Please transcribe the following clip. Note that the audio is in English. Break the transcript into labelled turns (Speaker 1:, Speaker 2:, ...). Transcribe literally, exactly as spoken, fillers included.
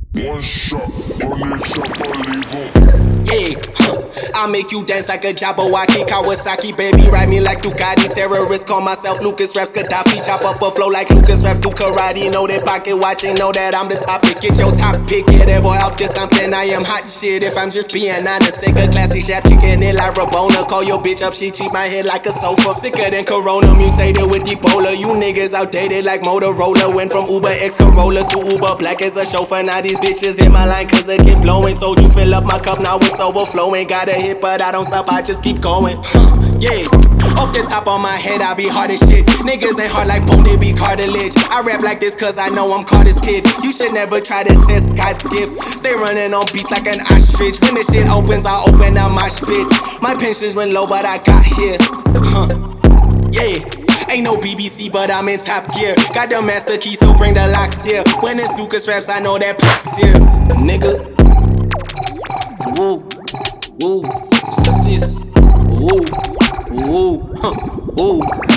Speaker 1: One shot, finish up, I leave 'em.
Speaker 2: Yeah, huh. I make you dance like a Jabberwocky Kawasaki, baby, ride me like Ducati. Terrorist, call myself Lucas Raps Gaddafi. Chop up a flow like Lucas Raps do karate. Know that pocket watching, know that I'm the topic. Get your top pick, get that boy up to something. I am hot shit if I'm just being honest. Sick of classy shit, kicking it like Rabona. Call your bitch up, she cheat my head like a sofa. Sicker than Corona, mutated with Ebola. You niggas outdated like Motorola. Went from Uber X Corolla to Uber Black as a chauffeur. Now these bitches hit my line cause it keep blowing. Told you fill up my cup, now it's overflowing. Got a hit but I don't stop, I just keep going. Huh, yeah, off the top of my head I be hard as shit. Niggas ain't hard like bone, they be cartilage. I rap like this cause I know I'm Carter's kid. You should never try to test God's gift. Stay running on beats like an ostrich. When the shit opens, I open up my spit. My pensions went low but I got here. Huh, yeah. Ain't no B B C, but I'm in top gear. Got the master key, so bring the locks here. When it's Lucas Raps, I know that Pac's here. Nigga. Woo, woo, sis. Woo, woo, huh, woo.